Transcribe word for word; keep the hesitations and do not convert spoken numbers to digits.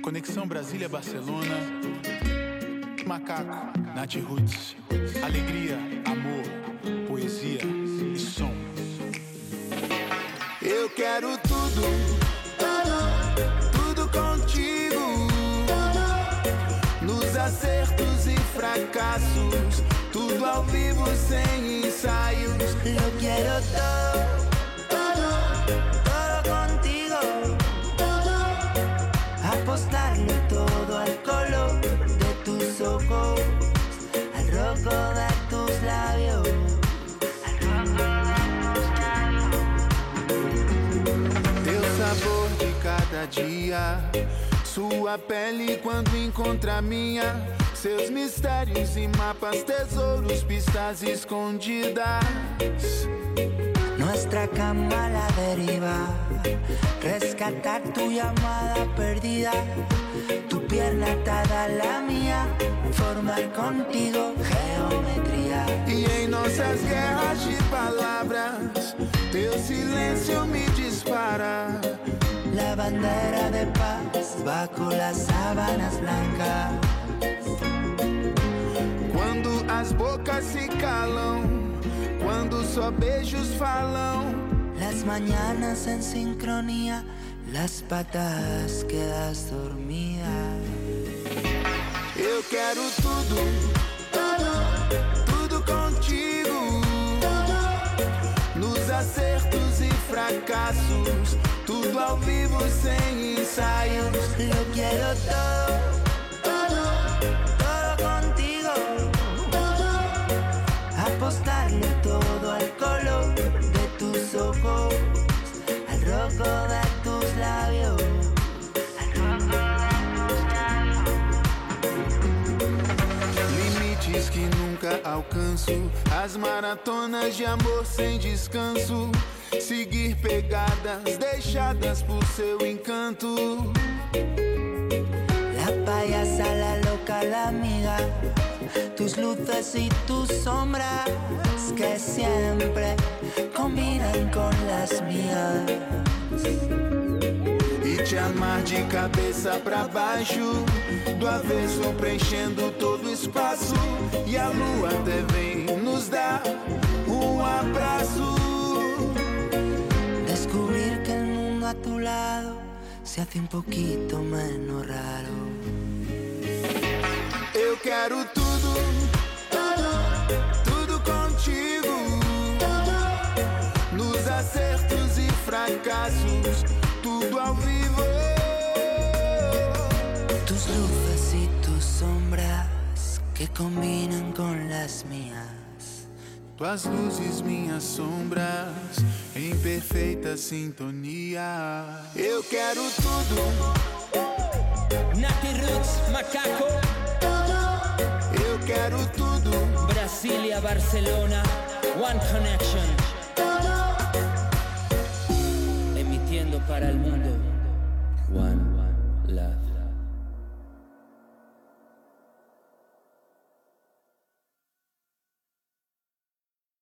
Conexão Brasília-Barcelona. Macaco, Nath Roots. Alegria, amor, poesia e som. Eu quero tudo, tudo, tudo contigo. Tudo. Nos acertos e fracassos, tudo ao vivo sem ensaios. Eu quero todo, todo, todo contigo. Todo. Apostarle todo al color de tus ojos, al rojo de tus labios. Teu sabor de cada dia, sua pele quando encontra a minha, seus mistérios e mapas, tesouros, pistas escondidas. Nuestra cama a la deriva, rescatar tu llamada perdida, tu pierna atada a la mía, formar contigo geometría. E em nossas guerras de palavras, teu silêncio me dispara. La bandera de paz bajo las sábanas blancas. Quando as bocas se calam, quando só beijos falam. Las mañanas en sincronía, las patas quedas dormida. Eu quero tudo, tudo, tudo contigo. Tudo. Nos acertos e fracassos, tudo ao vivo sem ensaios. Eu quero todo, todo, todo contigo. Todo. Apostarle todo al color de tus ojos, al rojo de tus labios. Limites que nunca alcanço, as maratonas de amor sem descanso. Seguir pegadas deixadas por seu encanto. La payasa, la loca, la amiga, tus luces y tus sombras que siempre combinan con las mías. E te amar de cabeça pra baixo, do avesso preenchendo todo o espaço. E a lua até vem nos dar um abraço. Descubrir que el mundo a tu lado se hace un poquito menos raro. Eu quero tudo, tudo, tudo contigo. Tudo. Nos acertos e fracassos, tudo ao vivo. Tus luces y tus sombras que combinan con las mías. Tuas luzes, minhas sombras, em perfeita sintonia. Eu quero tudo. Nath Roots, Macaco. Eu quero tudo. Brasilia, Barcelona, One Connection. Emitiendo para el mundo. One Love.